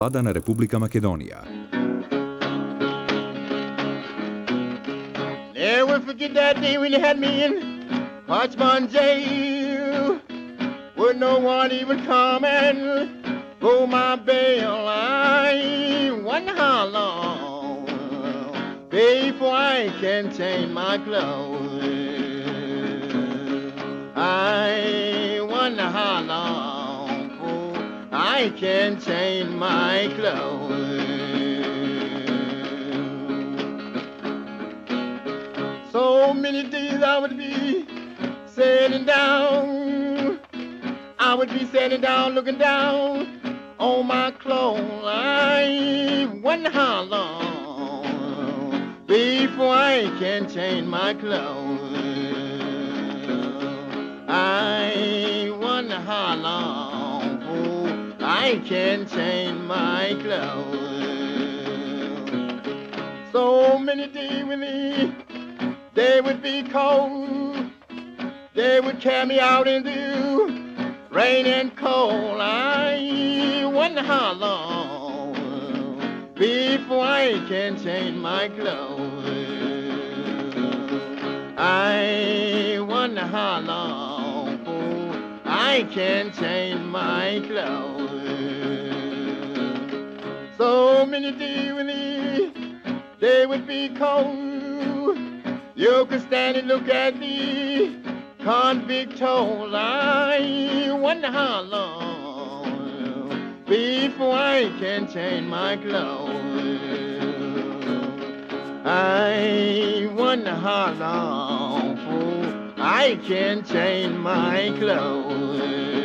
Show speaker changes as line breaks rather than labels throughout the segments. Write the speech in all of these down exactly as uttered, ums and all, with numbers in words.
na Republika Makedonija.
Never forget that day when you had me in Parchman jail. Would no one even come and go my bail? I wonder how long before I can change my clothes. I wonder how long before I can change my clothes. So many days I would be sitting down, I would be sitting down looking down on my clothes. I wonder how long before I can change my clothes. I wonder how long before I can change my clothes. So many days with me, they would be cold. They would carry me out into rain and cold. I wonder how long before I can change my clothes. I wonder how long before I can change my clothes. So many days with me, they would be cold. You could stand and look at the convict toll. I wonder how long before I can change my clothes. I wonder how long before I can change my clothes.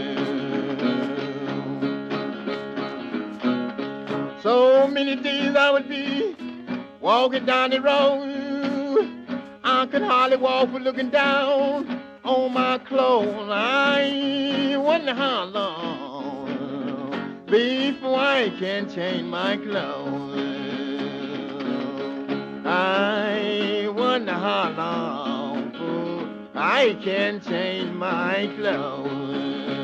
So many days I would be walking down the road, I could hardly walk for looking down on my clothes. I wonder how long before I can change my clothes. I wonder how long before I can change my clothes.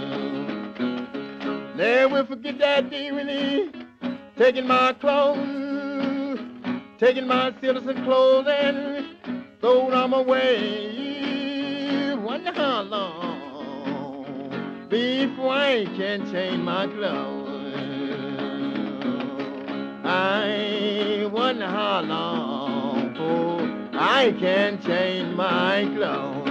Never forget that day really taking my clothes, taking my citizen clothes and throw them away. Wonder how long before I can change my clothes. I wonder how long before I can change my clothes.